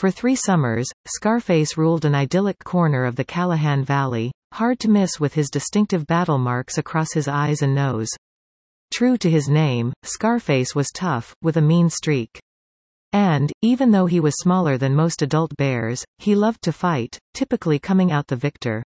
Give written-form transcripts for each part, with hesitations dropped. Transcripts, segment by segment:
For 3 summers, Scarface ruled an idyllic corner of the Callahan Valley, hard to miss with his distinctive battle marks across his eyes and nose. True to his name, Scarface was tough, with a mean streak. And, even though he was smaller than most adult bears, he loved to fight, typically coming out the victor.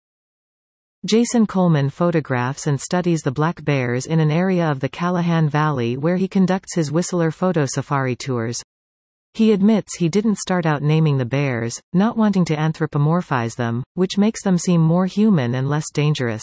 Jason Coleman photographs and studies the black bears in an area of the Callahan Valley where he conducts his Whistler photo safari tours. He admits he didn't start out naming the bears, not wanting to anthropomorphize them, which makes them seem more human and less dangerous.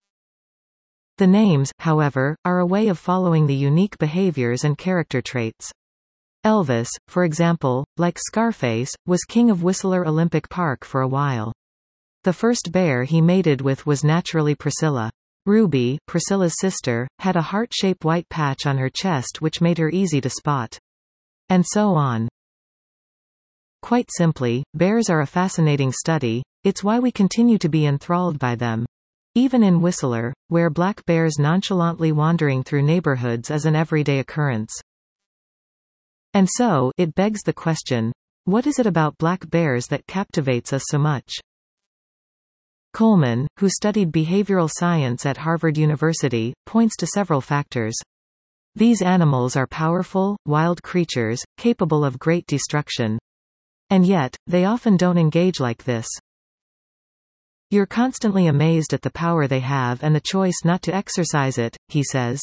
The names, however, are a way of following the unique behaviors and character traits. Elvis, for example, like Scarface, was king of Whistler Olympic Park for a while. The first bear he mated with was naturally Priscilla. Ruby, Priscilla's sister, had a heart-shaped white patch on her chest which made her easy to spot. And so on. Quite simply, bears are a fascinating study, it's why we continue to be enthralled by them. Even in Whistler, where black bears nonchalantly wandering through neighborhoods is an everyday occurrence. And so, it begs the question, what is it about black bears that captivates us so much? Coleman, who studied behavioral science at Harvard University, points to several factors. These animals are powerful, wild creatures, capable of great destruction. And yet, they often don't engage like this. You're constantly amazed at the power they have and the choice not to exercise it, he says.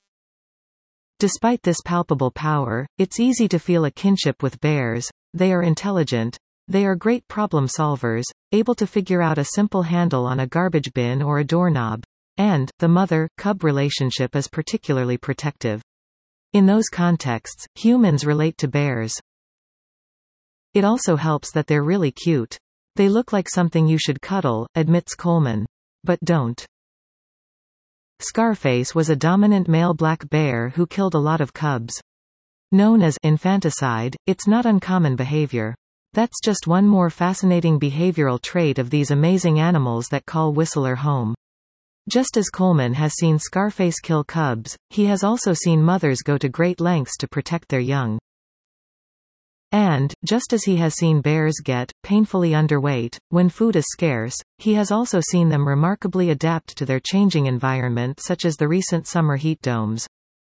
Despite this palpable power, it's easy to feel a kinship with bears. They are intelligent. They are great problem solvers, able to figure out a simple handle on a garbage bin or a doorknob. And, the mother-cub relationship is particularly protective. In those contexts, humans relate to bears. It also helps that they're really cute. They look like something you should cuddle, admits Coleman. But don't. Scarface was a dominant male black bear who killed a lot of cubs. Known as infanticide, it's not uncommon behavior. That's just one more fascinating behavioral trait of these amazing animals that call Whistler home. Just as Coleman has seen Scarface kill cubs, he has also seen mothers go to great lengths to protect their young. And, just as he has seen bears get painfully underweight when food is scarce, he has also seen them remarkably adapt to their changing environment, such as the recent summer heat domes.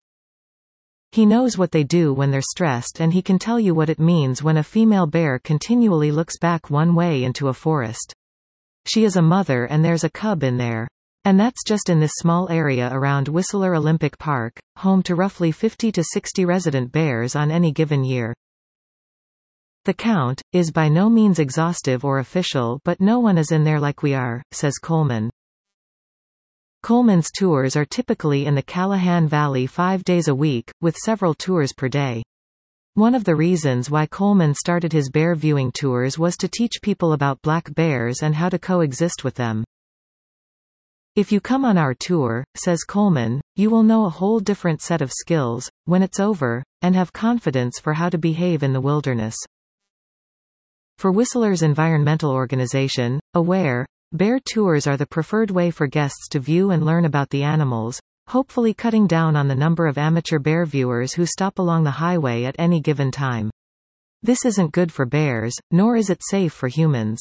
He knows what they do when they're stressed, and he can tell you what it means when a female bear continually looks back one way into a forest. She is a mother and there's a cub in there. And that's just in this small area around Whistler Olympic Park, home to roughly 50 to 60 resident bears on any given year. The count is by no means exhaustive or official, but no one is in there like we are, says Coleman. Coleman's tours are typically in the Callahan Valley 5 days a week, with several tours per day. One of the reasons why Coleman started his bear viewing tours was to teach people about black bears and how to coexist with them. If you come on our tour, says Coleman, you will know a whole different set of skills, when it's over, and have confidence for how to behave in the wilderness. For Whistler's environmental organization, AWARE, bear tours are the preferred way for guests to view and learn about the animals, hopefully cutting down on the number of amateur bear viewers who stop along the highway at any given time. This isn't good for bears, nor is it safe for humans.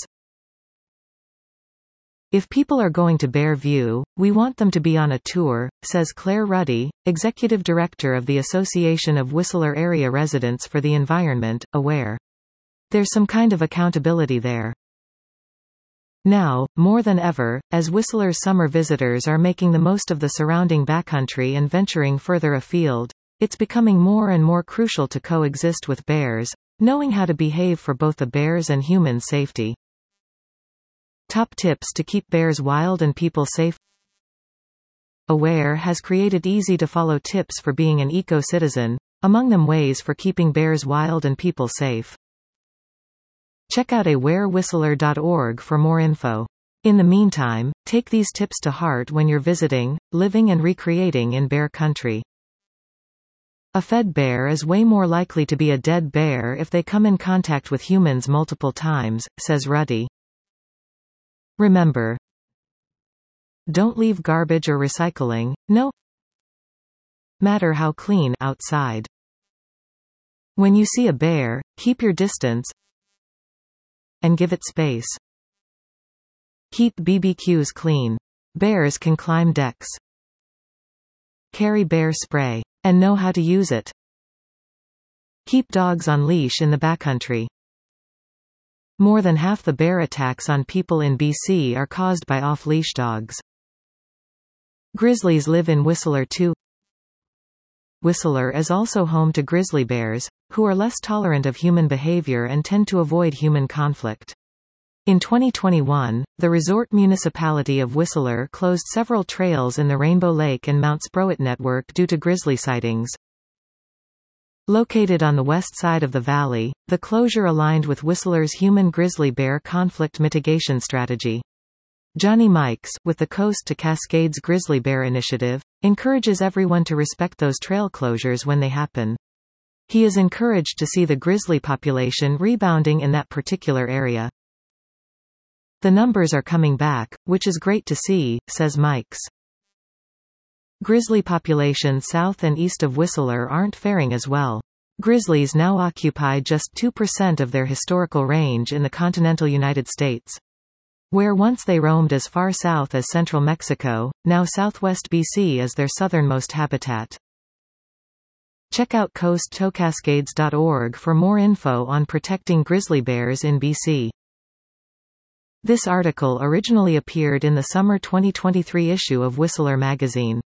If people are going to bear view, we want them to be on a tour, says Claire Ruddy, Executive Director of the Association of Whistler Area Residents for the Environment, AWARE. There's some kind of accountability there. Now, more than ever, as Whistler's summer visitors are making the most of the surrounding backcountry and venturing further afield, it's becoming more and more crucial to coexist with bears, knowing how to behave for both the bears' and humans' safety. Top tips to keep bears wild and people safe. AWARE has created easy-to-follow tips for being an eco-citizen, among them ways for keeping bears wild and people safe. Check out awarewhistler.org for more info. In the meantime, take these tips to heart when you're visiting, living and recreating in bear country. A fed bear is way more likely to be a dead bear if they come in contact with humans multiple times, says Ruddy. Remember, don't leave garbage or recycling, no matter how clean outside. When you see a bear, keep your distance. and give it space. Keep BBQs clean. Bears can climb decks. Carry bear spray. And know how to use it. Keep dogs on leash in the backcountry. More than half the bear attacks on people in BC are caused by off-leash dogs. Grizzlies live in Whistler too. Whistler is also home to grizzly bears, who are less tolerant of human behavior and tend to avoid human conflict. In 2021, the resort municipality of Whistler closed several trails in the Rainbow Lake and Mount Sprowett network due to grizzly sightings. Located on the west side of the valley, the closure aligned with Whistler's human-grizzly bear conflict mitigation strategy. Johnny Mikes, with the Coast to Cascades Grizzly Bear Initiative, encourages everyone to respect those trail closures when they happen. He is encouraged to see the grizzly population rebounding in that particular area. The numbers are coming back, which is great to see, says Mikes. Grizzly populations south and east of Whistler aren't faring as well. Grizzlies now occupy just 2% of their historical range in the continental United States. Where once they roamed as far south as central Mexico, now southwest BC is their southernmost habitat. Check out coasttocascades.org for more info on protecting grizzly bears in BC. This article originally appeared in the summer 2023 issue of Whistler magazine.